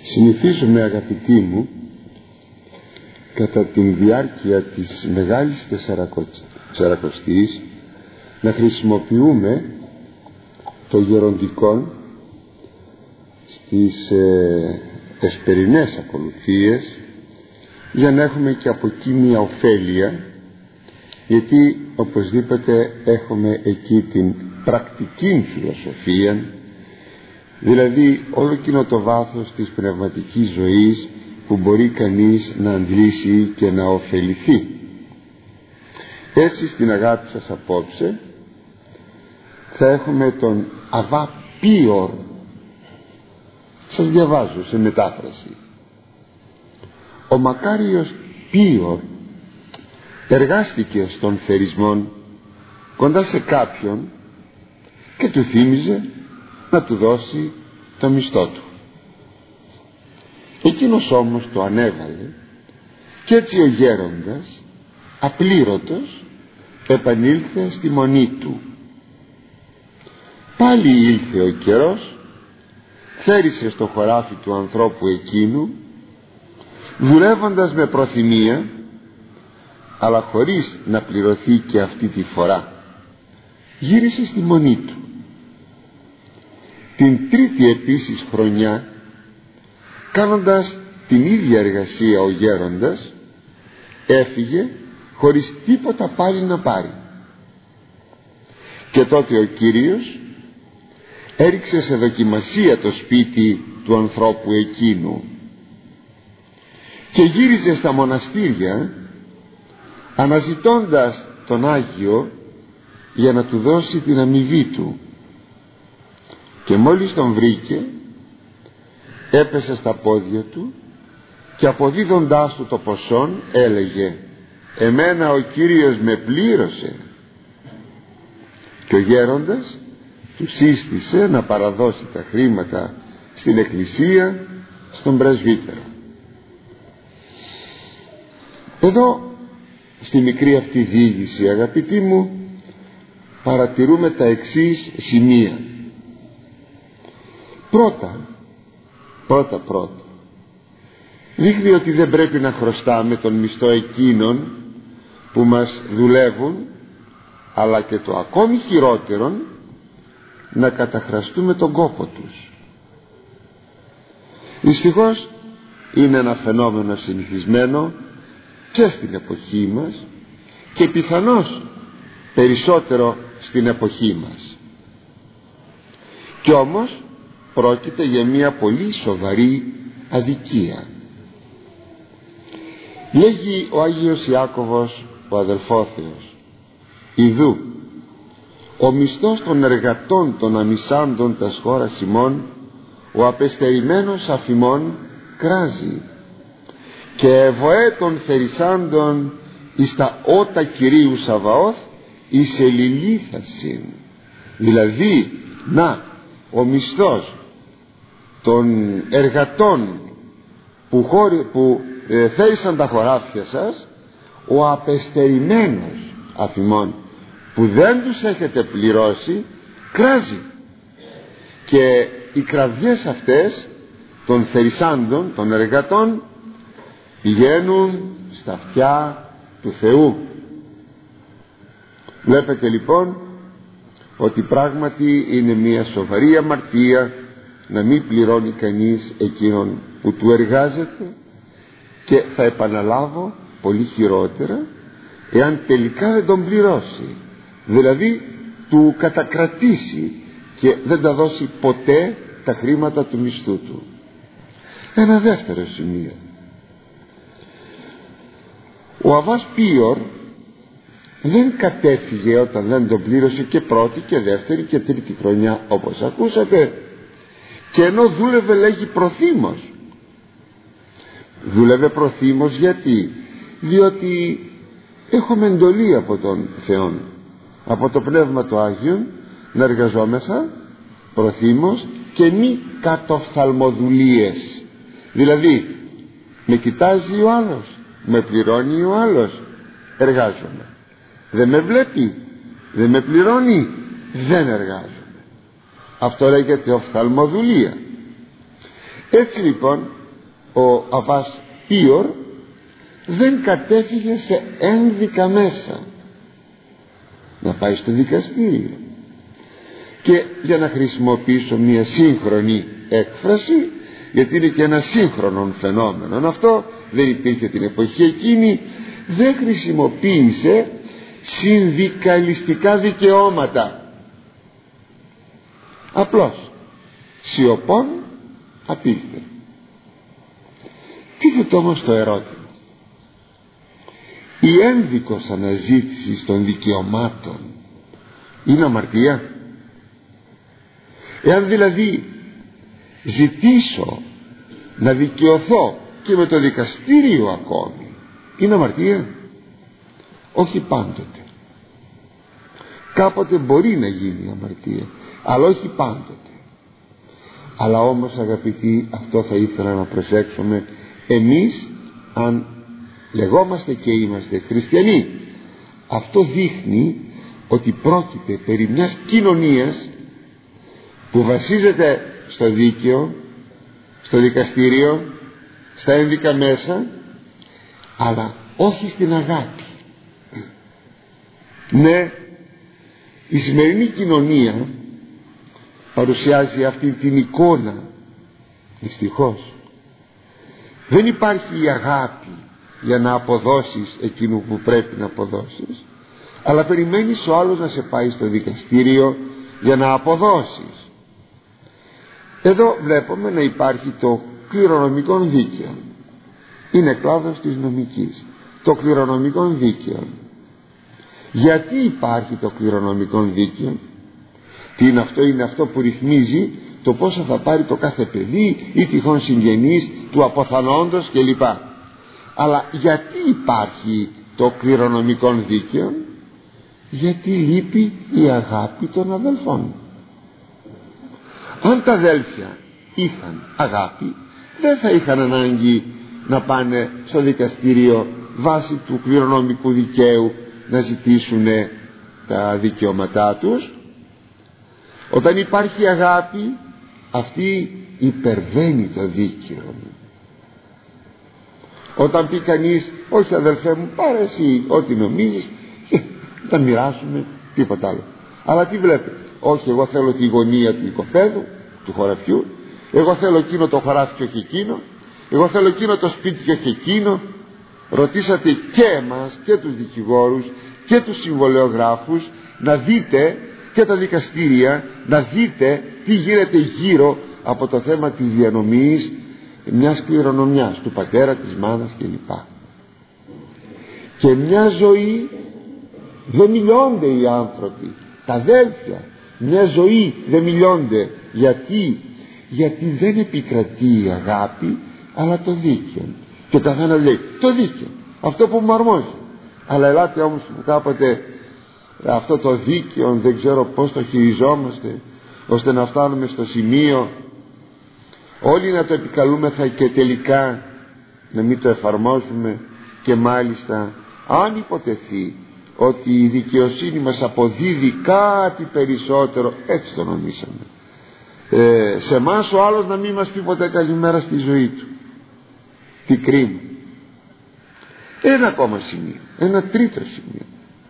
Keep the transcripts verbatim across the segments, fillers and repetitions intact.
Συνηθίζουμε, αγαπητοί μου, κατά τη διάρκεια της Μεγάλης Τεσσαρακοστής να χρησιμοποιούμε το γεροντικό στις ε, εσπερινές ακολουθίες, για να έχουμε και από εκεί μια ωφέλεια, γιατί οπωσδήποτε έχουμε εκεί την πρακτική φιλοσοφία, δηλαδή όλο εκείνο το βάθος της πνευματικής ζωής που μπορεί κανείς να αντλήσει και να ωφεληθεί. Έτσι, στην αγάπη σας απόψε θα έχουμε τον Αβά Πίωρ. Σας διαβάζω σε μετάφραση. Ο μακάριος Πίωρ εργάστηκε στον θερισμόν κοντά σε κάποιον και του θύμιζε να του δώσει το μισθό του. Εκείνος όμως το ανέβαλε και έτσι ο γέροντας απλήρωτος επανήλθε στη μονή του. Πάλι ήλθε ο καιρός, θέρισε στο χωράφι του ανθρώπου εκείνου, δουλεύοντας με προθυμία, αλλά χωρίς να πληρωθεί και αυτή τη φορά. Γύρισε στη μονή του. Την τρίτη επίσης χρονιά, κάνοντας την ίδια εργασία ο γέροντας, έφυγε χωρίς τίποτα πάλι να πάρει. Και τότε ο Κύριος έριξε σε δοκιμασία το σπίτι του ανθρώπου εκείνου και γύριζε στα μοναστήρια αναζητώντας τον Άγιο για να του δώσει την αμοιβή του. Και μόλις τον βρήκε, έπεσε στα πόδια του και αποδίδοντάς του το ποσόν έλεγε: «Εμένα ο Κύριος με πλήρωσε». Και ο γέροντας του σύστησε να παραδώσει τα χρήματα στην εκκλησία, στον πρεσβύτερο. Εδώ στη μικρή αυτή διήγηση, αγαπητοί μου, παρατηρούμε τα εξής σημεία. Πρώτα, πρώτα πρώτα δείχνει ότι δεν πρέπει να χρωστάμε τον μισθό εκείνων που μας δουλεύουν, αλλά και το ακόμη χειρότερον, να καταχραστούμε τον κόπο τους. Δυστυχώς είναι ένα φαινόμενο συνηθισμένο και στην εποχή μας και πιθανώς περισσότερο στην εποχή μας. Κι όμως πρόκειται για μια πολύ σοβαρή αδικία. Λέγει ο Άγιος Ιάκωβος, ο αδελφόθεος: «Ιδού, ο μισθός των εργατών των αμισάντων τας χώρας ημών, ο απεστερημένος αφημών κράζει, και ευωέ των θερισσάντων εις τα ότα Κυρίου Σαβαώθ εις ελιλήθασιν». Δηλαδή, να, ο μισθός των εργατών που, χώρι, που ε, θέρισαν τα χωράφια σας, ο απεστερημένος αφημών, που δεν τους έχετε πληρώσει, κράζει. Και οι κραυγές αυτές των θερισσάντων, των εργατών, πηγαίνουν στα αυτιά του Θεού. Βλέπετε λοιπόν ότι πράγματι είναι μια σοβαρή αμαρτία να μην πληρώνει κανείς εκείνον που του εργάζεται, και θα επαναλάβω πολύ χειρότερα εάν τελικά δεν τον πληρώσει, δηλαδή του κατακρατήσει και δεν τα δώσει ποτέ τα χρήματα του μισθού του. Ένα δεύτερο σημείο. Ο Αβάς Πίωρ δεν κατέφυγε όταν δεν τον πλήρωσε και πρώτη και δεύτερη και τρίτη χρονιά, όπως ακούσατε, και ενώ δούλευε, λέγει, προθύμως. Δούλευε προθύμως γιατί? Διότι έχουμε εντολή από τον Θεό, από το Πνεύμα το Άγιον, να εργαζόμεθα προθύμως και μη κατοφθαλμοδουλίες. Δηλαδή, με κοιτάζει ο άλλος, με πληρώνει ο άλλος, εργάζομαι. Δεν με βλέπει, δεν με πληρώνει, δεν εργάζομαι. Αυτό λέγεται οφθαλμοδουλία. Έτσι λοιπόν ο Αββάς Πίωρ δεν κατέφυγε σε ένδικα μέσα να πάει στο δικαστήριο. Και για να χρησιμοποιήσω μια σύγχρονη έκφραση, γιατί είναι και ένα σύγχρονο φαινόμενο αυτό, δεν υπήρχε την εποχή εκείνη, δεν χρησιμοποίησε συνδικαλιστικά δικαιώματα, απλώς σιωπών απήλθε. Τίθεται όμως το ερώτημα, η ένδικος αναζήτηση των δικαιωμάτων είναι αμαρτία? Εάν δηλαδή ζητήσω να δικαιωθώ και με το δικαστήριο ακόμη, είναι αμαρτία? Όχι πάντοτε. Κάποτε μπορεί να γίνει αμαρτία, αλλά όχι πάντοτε. Αλλά όμως, αγαπητοί, αυτό θα ήθελα να προσέξουμε εμείς, αν λεγόμαστε και είμαστε χριστιανοί. Αυτό δείχνει ότι πρόκειται περί μιας κοινωνίας που βασίζεται στο δίκαιο, στο δικαστήριο, στα ένδικα μέσα, αλλά όχι στην αγάπη. Ναι, η σημερινή κοινωνία παρουσιάζει αυτή την εικόνα, δυστυχώς. Δεν υπάρχει η αγάπη για να αποδώσεις εκείνο που πρέπει να αποδώσεις, αλλά περιμένεις ο άλλος να σε πάει στο δικαστήριο για να αποδώσεις. Εδώ βλέπουμε να υπάρχει το κληρονομικό δίκαιο, είναι κλάδος της νομικής, το κληρονομικό δίκαιο. Γιατί υπάρχει το κληρονομικό δίκαιο? Τι είναι αυτό? Είναι αυτό που ρυθμίζει το πόσο θα πάρει το κάθε παιδί ή τυχόν συγγενής του αποθανόντος κλπ. Αλλά γιατί υπάρχει το κληρονομικό δίκαιο? Γιατί λείπει η αγάπη των αδελφών. Αν τα αδέλφια είχαν αγάπη, δεν θα είχαν ανάγκη να πάνε στο δικαστήριο βάσει του κληρονομικού δικαίου να ζητήσουν τα δικαιώματά τους. Όταν υπάρχει αγάπη, αυτή υπερβαίνει το δίκαιο. Όταν πει κανείς, όχι αδελφέ μου, πάρε εσύ ό,τι νομίζεις, τα μοιράσουμε, τίποτα άλλο. Αλλά τι βλέπετε? Όχι, εγώ θέλω τη γωνία του οικοπαίδου, του χωραφιού, εγώ θέλω εκείνο το χωράφι και όχι εκείνο, εγώ θέλω εκείνο το σπίτι και όχι εκείνο. Ρωτήσατε και εμάς και τους δικηγόρους και τους συμβολεογράφους να δείτε, και τα δικαστήρια, να δείτε τι γίνεται γύρω από το θέμα της διανομής μιας κληρονομιάς του πατέρα, της μάνας κλπ. Και μια ζωή δεν μιλώνται οι άνθρωποι, τα αδέλφια, μια ζωή δεν μιλώνται. Γιατί? Γιατί δεν επικρατεί η αγάπη, αλλά το δίκαιο. Και ο καθένας λέει το δίκαιο, αυτό που μου αρμόζει. Αλλά ελάτε όμως που κάποτε αυτό το δίκαιο δεν ξέρω πως το χειριζόμαστε, ώστε να φτάνουμε στο σημείο όλοι να το επικαλούμεθα και τελικά να μην το εφαρμόζουμε. Και μάλιστα αν υποτεθεί ότι η δικαιοσύνη μας αποδίδει κάτι περισσότερο, έτσι το νομίσαμε, ε, σε εμάς ο άλλος να μην μας πει ποτέ καλημέρα στη ζωή του. Τι κρίμα. Ένα ακόμα σημείο, ένα τρίτο σημείο.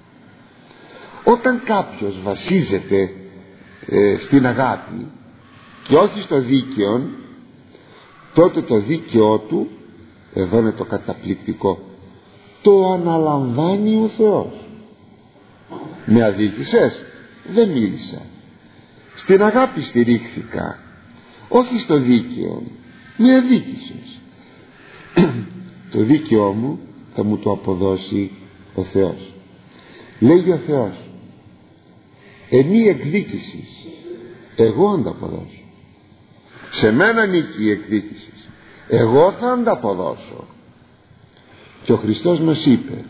Όταν κάποιος βασίζεται ε, στην αγάπη και όχι στο δίκαιο, τότε το δίκαιο του, εδώ είναι το καταπληκτικό, το αναλαμβάνει ο Θεός. Με αδίκησες? Δεν μίλησα. Στην αγάπη στηρίχθηκα, όχι στο δίκαιο. Με αδίκησες. Το δίκαιό μου θα μου το αποδώσει ο Θεός. Λέγει ο Θεός, εμεί εκδίκησης εγώ ανταποδώσω. Σε μένα νίκη η εκδίκηση, εγώ θα ανταποδώσω. Και ο Χριστός μας είπε,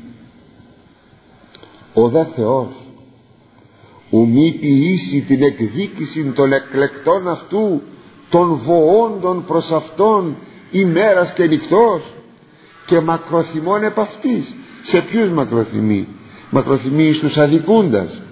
ο δε Θεός ου μη ποιήσει την εκδίκηση των εκλεκτών αυτού, των βοώντων προς αυτόν ημέρας και νυχτός, και μακροθυμών επ' αυτής. Σε ποιους μακροθυμεί? Μακροθυμεί στους αδικούντας.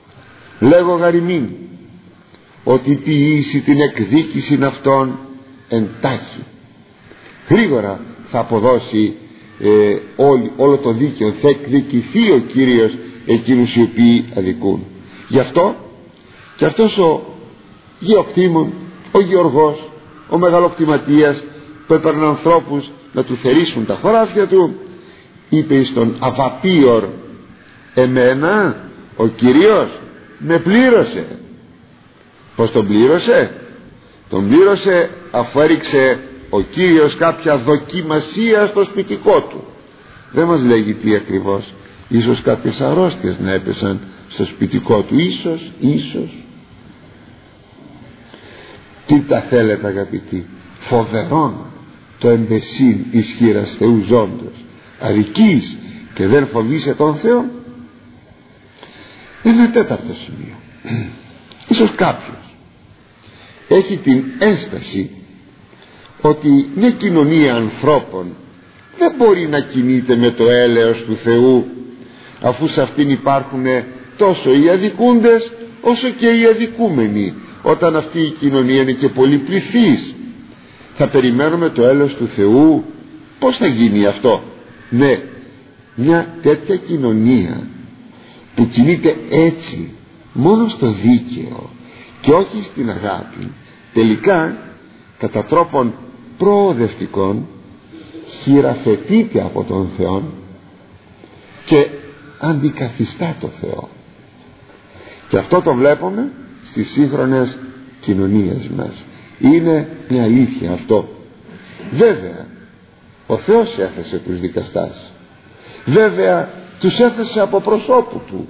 Λέγω γαριμήν ότι ποιήσει την εκδίκηση αυτών εντάχει. Γρήγορα θα αποδώσει ε, όλη, όλο το δίκαιο, θα εκδικηθεί ο Κύριος εκείνους οι οποίοι αδικούν. Γι' αυτό και αυτός ο γεωκτήμων, ο γεωργός, ο μεγαλοκτηματίας που έπαιρνε ανθρώπους να του θερήσουν τα χωράφια του, είπε στον Αβαπίορ, εμένα ο Κύριος με πλήρωσε. Πως τον πλήρωσε? Τον πλήρωσε αφού έριξε ο Κύριος κάποια δοκιμασία στο σπιτικό του. Δεν μας λέγει τι ακριβώς. Ίσως κάποιες αρρώστιες να έπεσαν στο σπιτικό του, ίσως, ίσως. Τι τα θέλετε αγαπητοί? Φοβερόν το εμπεσίν ισχύρας Θεού ζώντος, αδικείς και δεν φοβείσαι τον Θεό. Ένα τέταρτο σημείο. Ίσως κάποιος έχει την ένσταση ότι μια κοινωνία ανθρώπων δεν μπορεί να κινείται με το έλεος του Θεού, αφού σε αυτήν υπάρχουν τόσο οι αδικούντες όσο και οι αδικούμενοι. Όταν αυτή η κοινωνία είναι και πολυπληθής, θα περιμένουμε το έλεος του Θεού? Πώς θα γίνει αυτό? Ναι, μια τέτοια κοινωνία που κινείται έτσι μόνο στο δίκαιο και όχι στην αγάπη, τελικά κατά τρόπον προοδευτικών χειραφετείται από τον Θεό και αντικαθιστά το Θεό. Και αυτό το βλέπουμε στις σύγχρονες κοινωνίες μας. Είναι μια αλήθεια αυτό. Βέβαια ο Θεός έθεσε τους δικαστάς, βέβαια τους έθεσε από προσώπου του,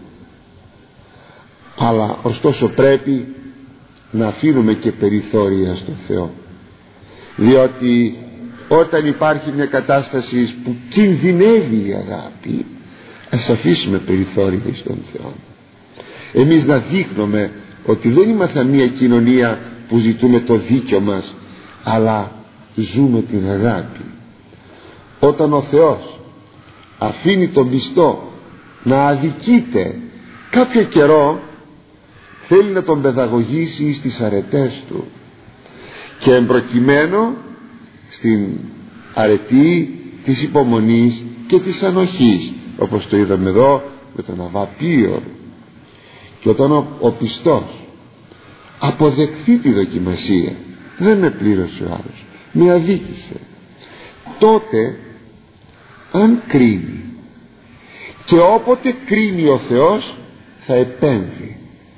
αλλά ωστόσο πρέπει να αφήνουμε και περιθώρια στο Θεό, διότι όταν υπάρχει μια κατάσταση που κινδυνεύει η αγάπη, ας αφήσουμε περιθώρια στον Θεό. Εμείς να δείχνουμε ότι δεν είμαστε μια κοινωνία που ζητούμε το δίκιο μας, αλλά ζούμε την αγάπη. Όταν ο Θεός αφήνει τον πιστό να αδικείται κάποιο καιρό, θέλει να τον παιδαγωγήσει στις αρετές του, και εμπροκειμένου στην αρετή της υπομονής και της ανοχής, όπως το είδαμε εδώ με τον Αβαπίορ. Και όταν ο, ο πιστός αποδεχθεί τη δοκιμασία, δεν με πλήρωσε ο άλλος, με αδίκησε, τότε αν κρίνει, και όποτε κρίνει ο Θεός θα επέμβει.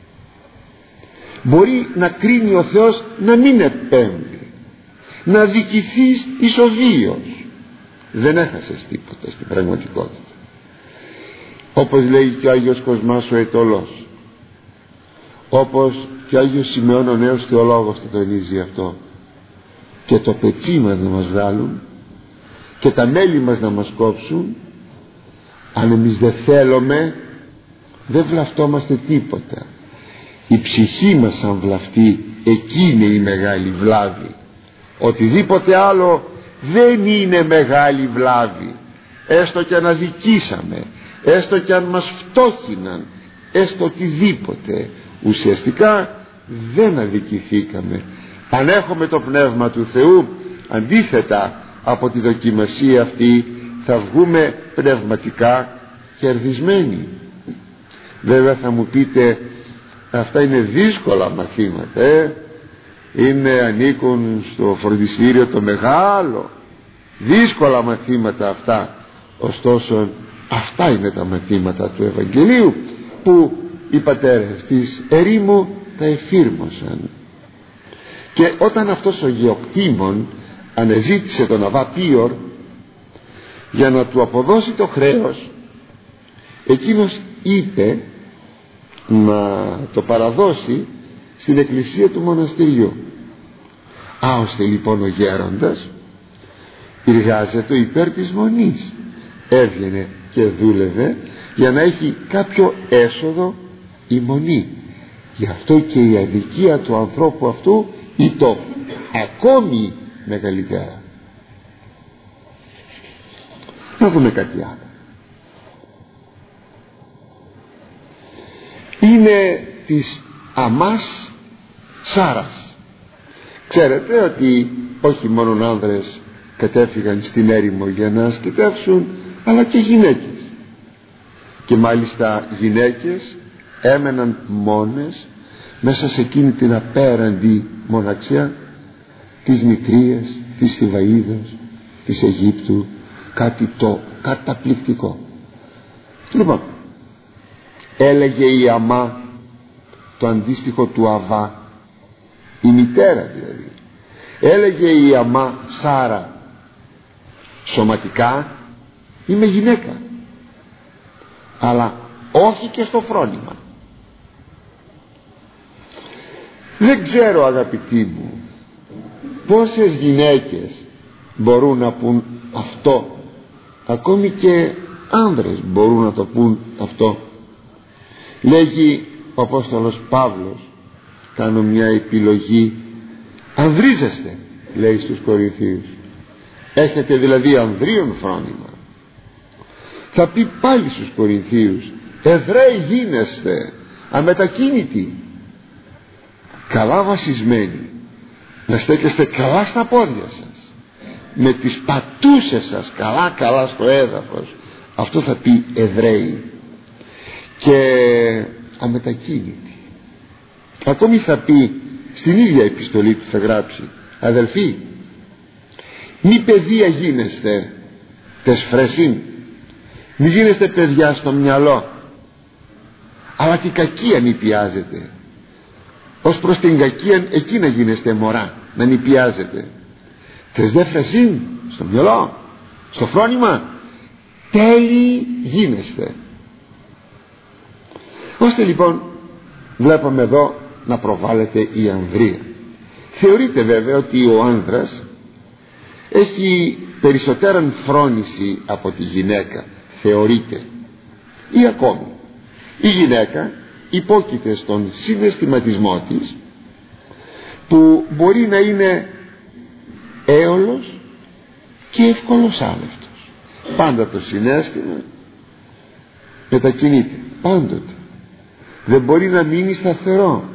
Μπορεί να κρίνει ο Θεός να μην επέμβει, να δικηθείς ισοβίως, δεν έχασες τίποτα στην πραγματικότητα. Όπως λέει και ο Άγιος Κοσμάς ο Αιτωλός, όπως και ο Άγιος Σημεών ο νέος θεολόγος το τονίζει αυτό, και το πετσί μας να μας βγάλουν και τα μέλη μας να μας κόψουν, αν εμείς δεν θέλουμε, δεν βλαφτόμαστε τίποτα. Η ψυχή μας αν βλαφτεί, εκεί είναι η μεγάλη βλάβη. Οτιδήποτε άλλο δεν είναι μεγάλη βλάβη. Έστω και αν αδικήσαμε, έστω και αν μας φτώχυναν, έστω οτιδήποτε, ουσιαστικά δεν αδικηθήκαμε. Αν έχουμε το Πνεύμα του Θεού, αντίθετα από τη δοκιμασία αυτή θα βγούμε πνευματικά κερδισμένοι. Βέβαια θα μου πείτε, αυτά είναι δύσκολα μαθήματα, ε? είναι ανήκουν στο φροντιστήριο το μεγάλο, δύσκολα μαθήματα αυτά. Ωστόσο αυτά είναι τα μαθήματα του Ευαγγελίου που οι πατέρες της ερήμου τα εφήρμοσαν. Και όταν αυτός ο γεωκτήμων ανεζήτησε τον Αβαπίορ για να του αποδώσει το χρέος, εκείνος είπε να το παραδώσει στην εκκλησία του μοναστηριού. Άωστε λοιπόν ο γέροντας εργάζεται υπέρ της μονής, έβγαινε και δούλευε για να έχει κάποιο έσοδο η μονή. Γι' αυτό και η αδικία του ανθρώπου αυτού ήταν ακόμη μεγαλύτερα. Να δούμε κάτι άλλο. Είναι της αμάς Σάρας. Ξέρετε ότι όχι μόνο άνδρες κατέφυγαν στην έρημο για να ασκητεύσουν, αλλά και γυναίκες, και μάλιστα γυναίκες έμεναν μόνες μέσα σε εκείνη την απέραντη μοναξιά της Μητρίας, της Θηβαΐδας, της Αιγύπτου, κάτι το καταπληκτικό. Λοιπόν, έλεγε η Αμά, το αντίστοιχο του Αβά, η μητέρα δηλαδή, έλεγε η Αμά Σάρα, σωματικά είμαι γυναίκα, αλλά όχι και στο φρόνημα. Δεν ξέρω, αγαπητοί μου, πόσες γυναίκες μπορούν να πούν αυτό, ακόμη και άνδρες μπορούν να το πούν αυτό. Λέγει ο Απόστολος Παύλος, κάνω μια επιλογή, ανδρίζεστε, λέει στους Κορινθίους, έχετε δηλαδή ανδρίον φρόνημα. Θα πει πάλι στους Κορινθίους, Εβραίοι γίνεστε, αμετακίνητοι, καλά βασισμένοι, να στέκεστε καλά στα πόδια σας, με τις πατούσες σας καλά καλά στο έδαφος. Αυτό θα πει Εβραίοι, και αμετακίνητοι. Ακόμη θα πει στην ίδια επιστολή του, θα γράψει, αδελφοί, μη παιδεία γίνεστε τες φρεσίν, μη γίνεστε παιδιά στο μυαλό, αλλά την κακία νηπιάζετε. Ως προς την κακία εκεί να γίνεστε μωρά, να νηπιάζετε. Τες δε φρεσίν, στο μυαλό, στο φρόνημα, τέλειοι γίνεστε. Ώστε λοιπόν βλέπουμε εδώ να προβάλλεται η ανδρεία. Θεωρείται βέβαια ότι ο άνδρας έχει περισσότεραν φρόνηση από τη γυναίκα, θεωρείται. Ή ακόμη η γυναίκα υπόκειται στον συναισθηματισμό της, που μπορεί να είναι έολος και εύκολος άνευτος. Πάντα το συναίσθημα μετακινείται, πάντοτε, δεν μπορεί να μείνει σταθερό.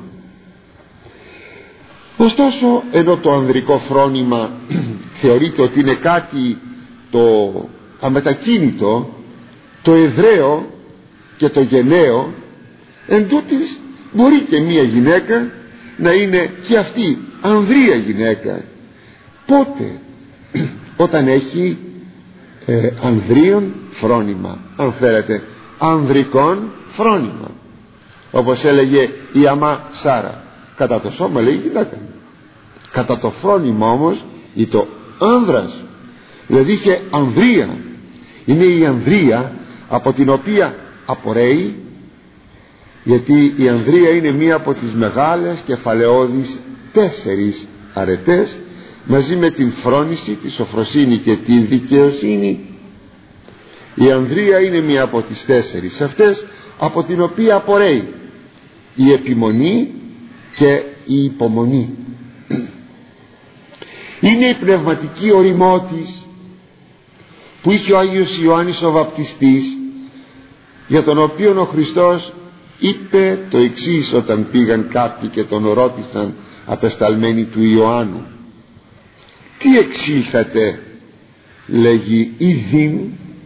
Ωστόσο, ενώ το ανδρικό φρόνημα θεωρείται ότι είναι κάτι το αμετακίνητο, το εδραίο και το γενναίο, εν τούτης μπορεί και μία γυναίκα να είναι και αυτή ανδρεία γυναίκα. Πότε? Όταν έχει ε, ανδρίον φρόνημα, αν θέλετε ανδρικών φρόνημα, όπως έλεγε η Αμά Σάρα. Κατά το σώμα λέει γυναίκα, κατά το φρόνημα όμως ή το άνδρας, δηλαδή είχε ανδρεία. Είναι η ανδρεία από την οποία απορρέει, γιατί η ανδρεία είναι μία από τις μεγάλες κεφαλαιώδεις τέσσερις αρετές, μαζί με την φρόνηση, τη σοφροσύνη και τη δικαιοσύνη. Η ανδρεία είναι μία από τις τέσσερις αυτές, από την οποία απορρέει η επιμονή και η υπομονή. Είναι η πνευματική οριμότης που είχε ο Άγιος Ιωάννης ο Βαπτιστής, για τον οποίο ο Χριστός είπε το εξής όταν πήγαν κάποιοι και τον ρώτησαν, απεσταλμένοι του Ιωάννου, τι εξήλθατε, λέγει, ηδήν,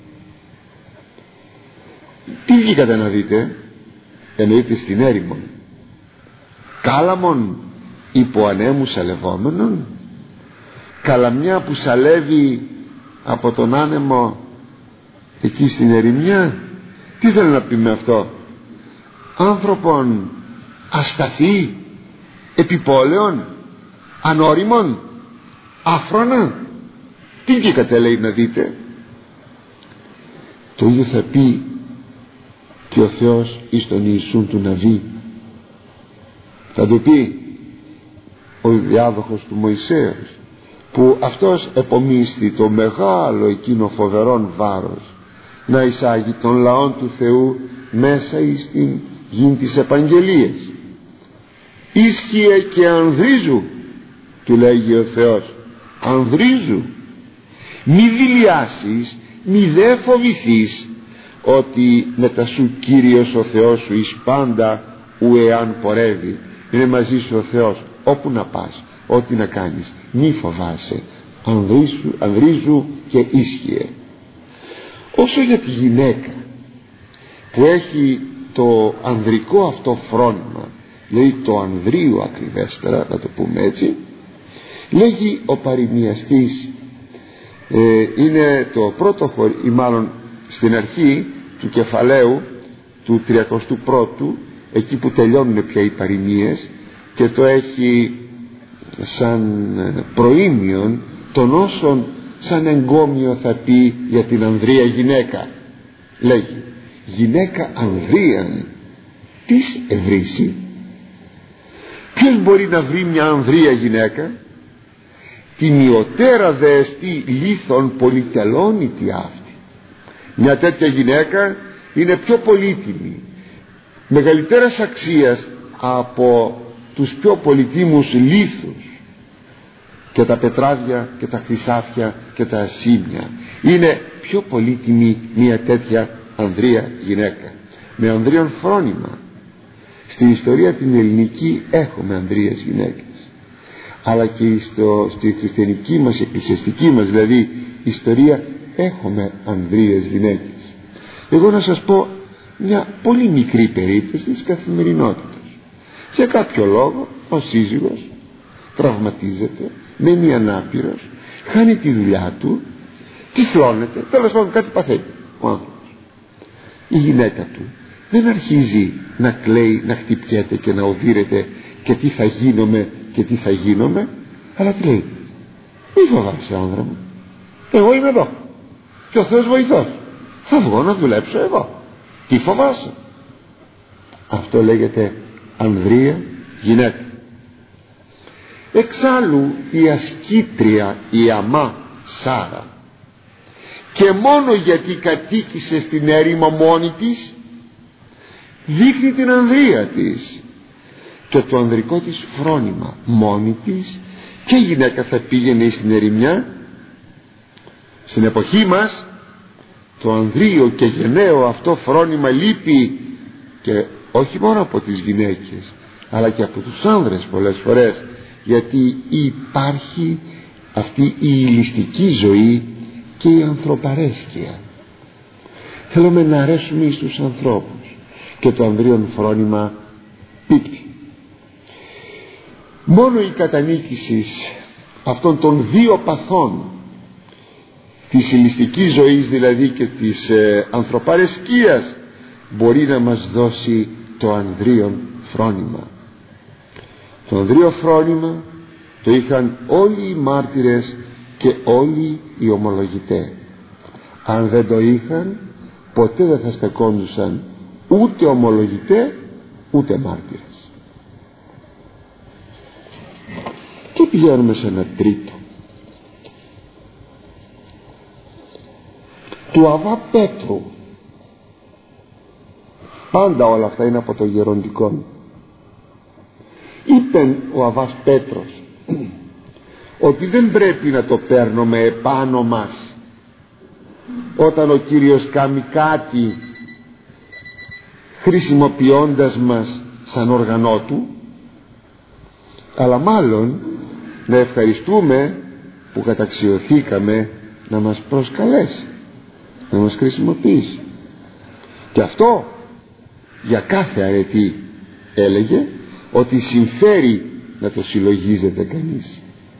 τι βγήκατε να δείτε? Εννοείται στην έρημον. Κάλαμον υπό ανέμου σαλευόμενον, καλαμιά που σαλεύει από τον άνεμο εκεί στην ερημιά. Τι θέλω να πει με αυτό? Άνθρωπον ασταθή, επιπόλαιον, ανώριμον, άφρονα? Τι βγήκατε, λέει, να δείτε? Το ίδιο θα πει και ο Θεός εις τον Ιησούν του Ναβί. Θα του πει ο διάδοχος του Μωυσέως, που αυτός επομίσθη το μεγάλο εκείνο φοβερόν βάρος να εισάγει τον λαόν του Θεού μέσα εις την γην της επαγγελίας. Ίσχυε και ανδρίζου, του λέγει ο Θεός, ανδρίζου, μη δηλιάσεις, μη δε φοβηθείς, ότι μετά σου Κύριος ο Θεός σου εις πάντα ου εάν πορεύει. Είναι μαζί σου ο Θεός όπου να πας, ό,τι να κάνεις μη φοβάσαι, ανδρίσου, ανδρίζου και ίσχυε. Όσο για τη γυναίκα που έχει το ανδρικό αυτό φρόνημα, δηλαδή το ανδρείο ακριβέστερα, να το πούμε έτσι, λέγει ο παροιμιαστής, ε, είναι το πρώτο χωρί, ή μάλλον στην αρχή του κεφαλαίου του τριακοστού πρώτου, εκεί που τελειώνουν πια οι παροιμίες, και το έχει σαν προήμιον των όσων σαν εγκόμιο θα πει για την ανδρεία γυναίκα. Λέγει: γυναίκα ανδρίαν τις ευρύσει. Ποιος μπορεί να βρει μια ανδρεία γυναίκα? Τη μειωτέρα δε εστί λίθον πολυτελώνητη αυτή. Μια τέτοια γυναίκα είναι πιο πολύτιμη, μεγαλύτερας αξίας από τους πιο πολυτίμους λίθους και τα πετράδια και τα χρυσάφια και τα ασήμια. Είναι πιο πολύτιμη μια τέτοια ανδρεία γυναίκα, με ανδρείον φρόνημα. Στην ιστορία την ελληνική έχουμε ανδρείες γυναίκες, αλλά και στο, στη χριστιανική μας, εκκλησιαστική μας δηλαδή ιστορία, έχουμε ανδρείες γυναίκες. Εγώ να σας πω μια πολύ μικρή περίπτωση της καθημερινότητας. Για κάποιο λόγο ο σύζυγος τραυματίζεται, μένει ανάπηρος, χάνει τη δουλειά του, τυφλώνεται, τέλος πάντων κάτι παθαίνει ο άνθρωπος. Η γυναίκα του δεν αρχίζει να κλαίει, να χτυπιέται και να οδύρεται και τι θα γίνομαι και τι θα γίνομαι, αλλά τι λέει: μη φοβάσαι άνδρα μου, εγώ είμαι εδώ και ο Θεός βοηθός, θα βγω να δουλέψω εγώ, τι φοβάσαι? Αυτό λέγεται ανδρεία γυναίκα. Εξάλλου η ασκήτρια η αμά Σάρα, και μόνο γιατί κατοίκησε στην έρημο μόνη της, δείχνει την ανδρεία της και το ανδρικό της φρόνημα μόνη της. Και η γυναίκα θα πήγαινε στην ερημιά? Στην εποχή μας το ανδρείο και γενναίο αυτό φρόνημα λείπει, και όχι μόνο από τις γυναίκες αλλά και από τους άνδρες πολλές φορές, γιατί υπάρχει αυτή η ηλιστική ζωή και η ανθρωπαρέσκεια. Θέλουμε να αρέσουμε στους ανθρώπους και το ανδρείον φρόνημα πίπτει. Μόνο η κατανίκηση αυτών των δύο παθών, της ηλιστικής ζωής δηλαδή και της ε, ανθρωπαρεσκίας, μπορεί να μας δώσει το ανδρείον φρόνημα. Το ανδρείο φρόνημα το είχαν όλοι οι μάρτυρες και όλοι οι ομολογητές. Αν δεν το είχαν, ποτέ δεν θα στεκόντουσαν ούτε ομολογητές ούτε μάρτυρες. Και πηγαίνουμε σε ένα τρίτο, του Αββά Πέτρου. Πάντα όλα αυτά είναι από το γεροντικό. Είπεν ο Αββάς Πέτρος ότι δεν πρέπει να το παίρνουμε επάνω μας όταν ο Κύριος κάνει κάτι χρησιμοποιώντας μας σαν όργανό του, αλλά μάλλον να ευχαριστούμε που καταξιωθήκαμε να μας προσκαλέσει, να μας χρησιμοποιήσει. Και αυτό για κάθε αρετή έλεγε ότι συμφέρει να το συλλογίζεται κανείς,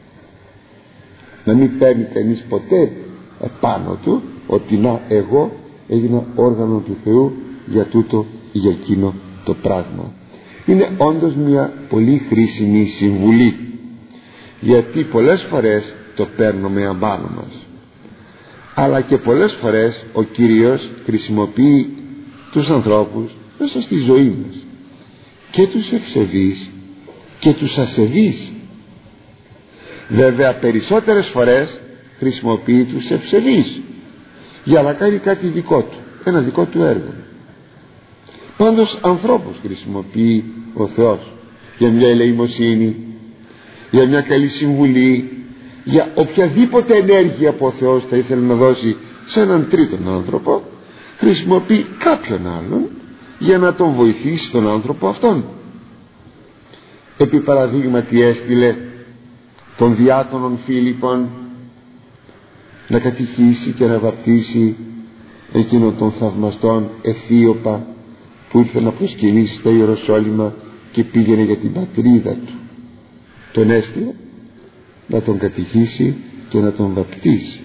να μην παίρνει κανείς ποτέ επάνω του ότι να, εγώ έγινα όργανο του Θεού για τούτο ή για εκείνο το πράγμα. Είναι όντως μια πολύ χρήσιμη συμβουλή, γιατί πολλές φορές το παίρνουμε απάνω μας, αλλά και πολλές φορές ο Κύριος χρησιμοποιεί τους ανθρώπους μέσα στη ζωή μας, και τους ευσεβείς και τους ασεβείς. Βέβαια περισσότερες φορές χρησιμοποιεί τους ευσεβείς για να κάνει κάτι δικό του, ένα δικό του έργο. Πάντως ανθρώπους χρησιμοποιεί ο Θεός για μια ελεημοσύνη, για μια καλή συμβουλή, για οποιαδήποτε ενέργεια που ο Θεός θα ήθελε να δώσει σε έναν τρίτον άνθρωπο. Χρησιμοποιεί κάποιον άλλον για να τον βοηθήσει τον άνθρωπο αυτόν. Επί παραδείγματι έστειλε των διάκονων Φίλιππων να κατηχήσει και να βαπτίσει εκείνον των θαυμαστών Αιθίωπα που ήρθε να προσκυνήσει στα Ιεροσόλυμα και πήγαινε για την πατρίδα του. Τον έστειλε να τον κατηχήσει και να τον βαπτίσει.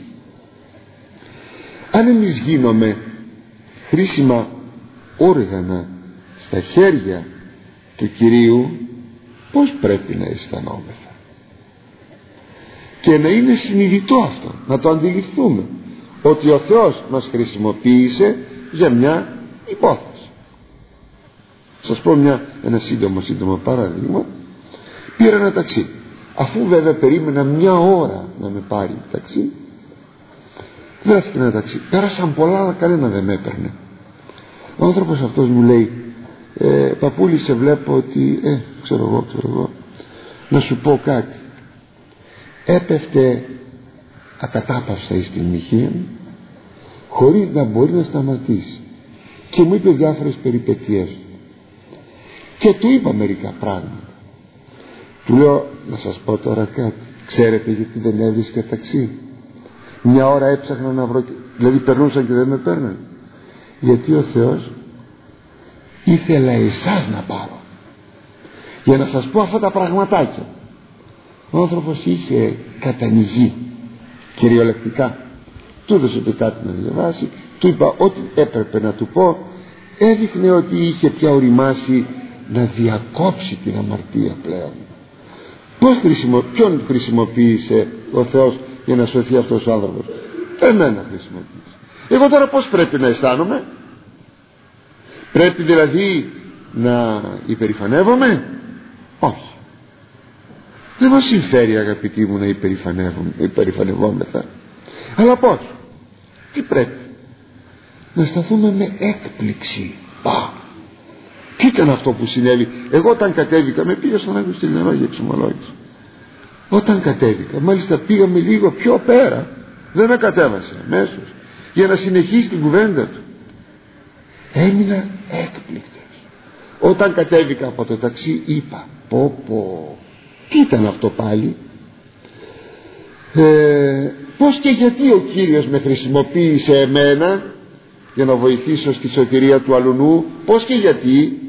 Αν εμείς γίνομαι χρήσιμα όργανα στα χέρια του Κυρίου, πώς πρέπει να αισθανόμεθα? Και να είναι συνειδητό αυτό, να το αντιληφθούμε ότι ο Θεός μας χρησιμοποίησε για μια υπόθεση. Σας πω μια, ένα σύντομο σύντομο παράδειγμα. Πήρα ένα ταξί, αφού βέβαια περίμενα μια ώρα να με πάρει ταξί. Βρέθηκε ένα ταξί, πέρασαν πολλά αλλά κανένα δεν με έπαιρνε. Ο άνθρωπος αυτός μου λέει, ε, παππούλη, σε βλέπω ότι ε, ξέρω εγώ, ξέρω εγώ να σου πω κάτι. Έπεφτε ακατάπαυστα εις την μοιχεία μου χωρίς να μπορεί να σταματήσει και μου είπε διάφορες περιπετειές και του είπα μερικά πράγματα. Του λέω, να σας πω τώρα κάτι, ξέρετε γιατί δεν έβρισκα ταξί? Μια ώρα έψαχνα να βρω, δηλαδή περνούσαν και δεν με παίρναν. Γιατί ο Θεός ήθελα εσάς να πάρω για να σας πω αυτά τα πραγματάκια. Ο άνθρωπος είχε κατανοηγεί κυριολεκτικά. Του έδωσε και κάτι να διαβάσει, του είπα ό,τι έπρεπε να του πω. Έδειχνε ότι είχε πια οριμάσει να διακόψει την αμαρτία πλέον. Πώς χρησιμο... ποιον χρησιμοποίησε ο Θεός για να σωθεί αυτός ο άνθρωπος? Εμένα χρησιμοποίησε. Εγώ τώρα πώς πρέπει να αισθάνομαι? Πρέπει δηλαδή να υπερηφανεύομαι? Όχι. Δεν μας συμφέρει, αγαπητοί μου, να υπερηφανευόμεθα. Αλλά πώς? Τι πρέπει? Να σταθούμε με έκπληξη. Α, τι ήταν αυτό που συνέβη? Εγώ όταν κατέβηκα, με πήγα στον Άγιο Στυλιανό για εξομολόγηση. Όταν κατέβηκα, μάλιστα πήγαμε λίγο πιο πέρα, δεν με κατέβασε αμέσως για να συνεχίσει την κουβέντα του. Έμεινα έκπληκτος. Όταν κατέβηκα από το ταξί είπα, πω πω, τι ήταν αυτό πάλι? ε, Πώς και γιατί ο Κύριος με χρησιμοποίησε εμένα για να βοηθήσω στη σωτηρία του αλουνού? Πώς και γιατί?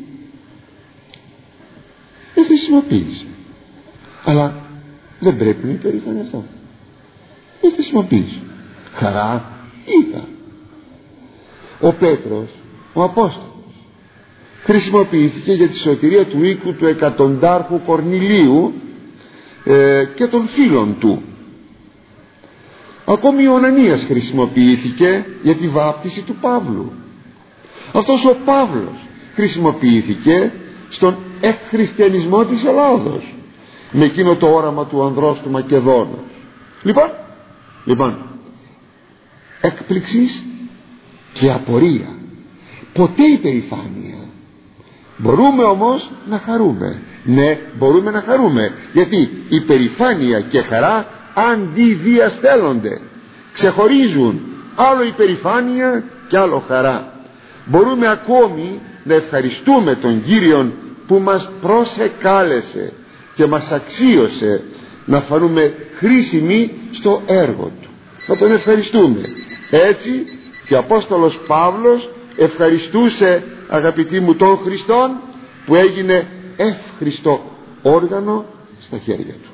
Με χρησιμοποίησε. Αλλά δεν πρέπει να υπερηφανευτώ. Με χρησιμοποίησε. Χαρά είχα. Ο Πέτρος, ο Απόστολος, χρησιμοποιήθηκε για τη σωτηρία του οίκου του εκατοντάρχου Κορνηλίου ε, και των φίλων του. Ακόμη ο Ανανίας χρησιμοποιήθηκε για τη βάπτιση του Παύλου. Αυτός ο Παύλος χρησιμοποιήθηκε στον εκχριστιανισμό της Ελλάδος με εκείνο το όραμα του ανδρός του Μακεδόνα. Λοιπόν, λοιπόν έκπληξης και απορία, ποτέ υπερηφάνεια. Μπορούμε όμως να χαρούμε. Ναι, μπορούμε να χαρούμε, γιατί υπερηφάνεια και χαρά αντιδιαστέλλονται, ξεχωρίζουν, άλλο υπερηφάνεια και άλλο χαρά. Μπορούμε ακόμη να ευχαριστούμε τον Κύριον που μας προσεκάλεσε και μας αξίωσε να φανούμε χρήσιμοι στο έργο του. Να τον ευχαριστούμε. Έτσι και ο Απόστολος Παύλος ευχαριστούσε, αγαπητοί μου, τον Χριστόν που έγινε εύχριστο όργανο στα χέρια του.